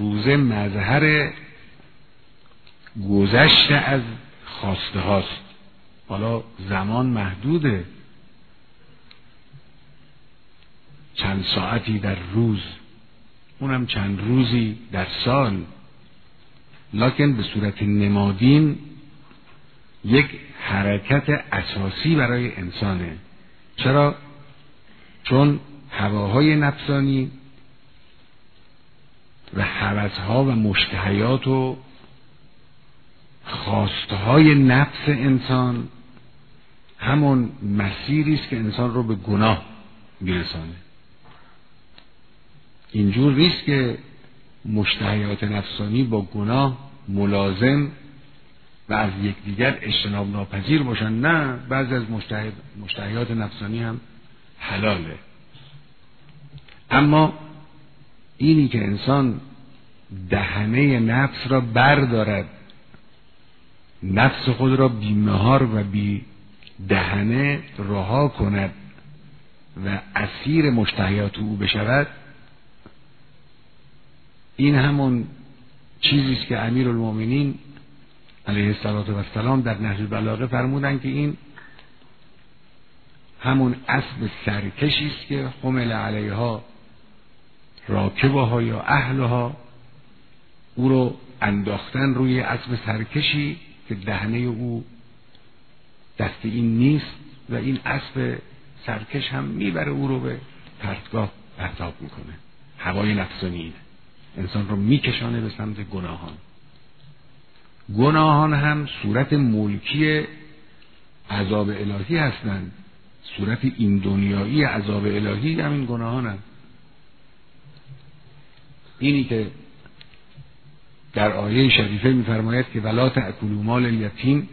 روزه مظهر گذشته از خواسته هاست. حالا زمان محدوده، چند ساعتی در روز، اونم چند روزی در سال، لکن به صورت نمادین یک حرکت اساسی برای انسانه. چرا؟ چون هواهای نفسانی و هوسها و مشتهیات و خواستهای نفس انسان همون مسیری است که انسان رو به گناه میرسانه. اینجور نیست که مشتهیات نفسانی با گناه ملازم و از یکدیگر اجتناب ناپذیر باشن. نه، بعضی از مشتهیات نفسانی هم حلاله. اما اینی که انسان دهنه نفس را بردارد، نفس خود را بی مهار و بی دهنه رها کند و اسیر مشتهیات او بشود، این همون چیزی است که امیرالمومنین علیه السلام در نهج البلاغه فرمودن که این همون اسب سرکشی است که حمل علیها راکبها یا اهلها، او رو انداختن روی اسب سرکشی که دهنه او دست این نیست و این اسب سرکش هم میبره او رو به پرتگاه پرتاب میکنه. هوای نفسانی اینه، انسان رو میکشانه به سمت گناهان. گناهان هم صورت ملکی عذاب الهی هستند، صورت این دنیایی عذاب الهی همین گناهان هستند. اینی که در آیه شریفه می‌فرماید که ولا تأکلوا مال الیتیم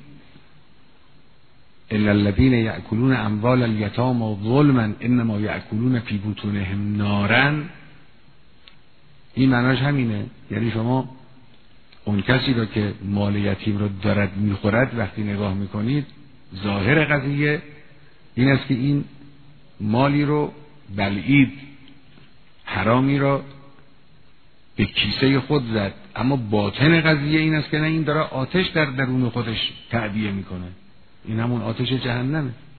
الا الذين یأکلون اموال الیتامی ظلما انما یأکلون فی بطونهم نارا، این معناش همینه. یعنی شما اون کسی را که مال یتیم را دارد میخورد وقتی نگاه میکنید، ظاهر قضیه این است که این مالی رو بلعید، حرامی را به کیسه خود زد، اما باطن قضیه این است که نه، این داره آتش در درون خودش تعبیه میکنه. این همون آتش جهنمه.